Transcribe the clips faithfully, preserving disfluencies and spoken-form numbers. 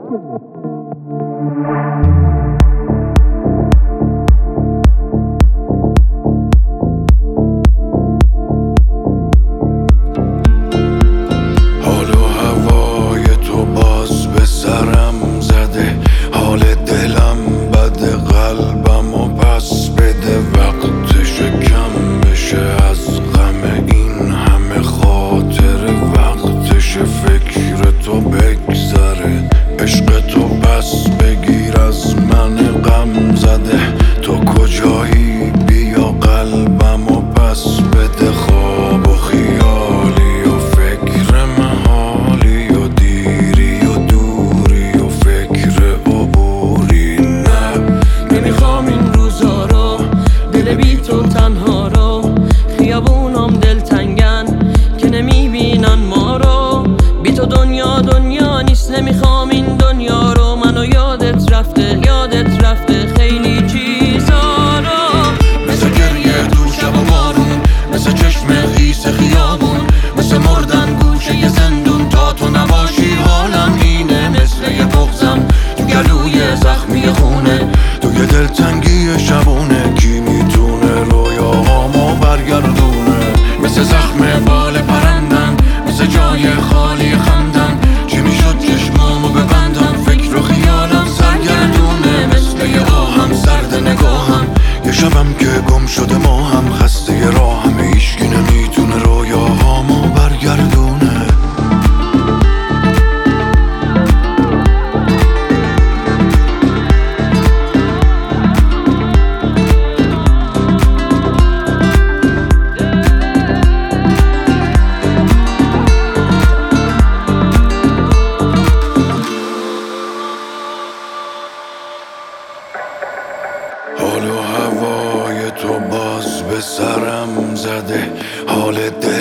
حال و هوای تو باز به سرم زده، حال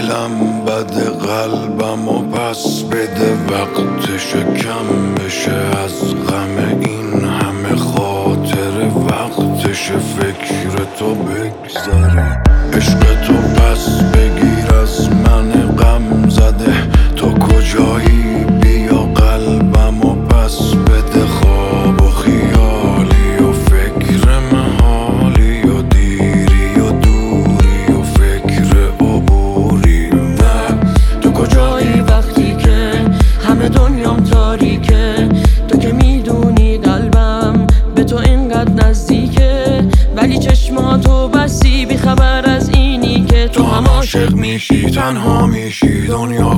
دلم بده، قلبم و پس بده. وقتش کم بشه از غم این همه خاطره، وقتش فکر تو بگذره. عشق تو پس بگیر از من غم زده، تو کجایی بیا قلبم و پس بده. خواب و خیالی و فکر محالی و دیری و دوری و فکر عبوری. نه تو کجایی وقتی که همه دنیام تاریکه؟ تو که میدونی قلبم به تو اینقدر نزدیکه، ولی چشماتو بسی بی خبر از اینی که تو هم عاشق میشی، تنها میشی، دنیا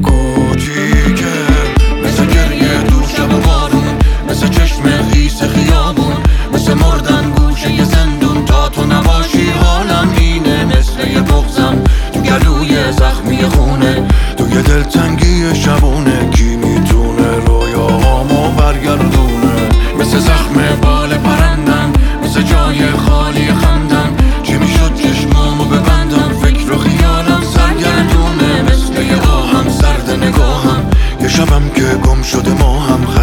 کوچیکه. مثل گریه دور شب و بارون، مثل چشم خیس خیابون، مثل مردن گوشه ی زندون. تا تو نباشی حالم اینه، مثل یه بغضم تو گلوی زخمی خونه. تو یه دلتنگی شبونه، کی میتونه رویاهامو برگردونه؟ مثل زخم بال پرندم، مثل جای خالی خندم. چی میشد چشمامو ببندم، فکر و خیالم سرگردونه. مثل یه آهم سرد نگاهم، یه شبم که گم شده ما هم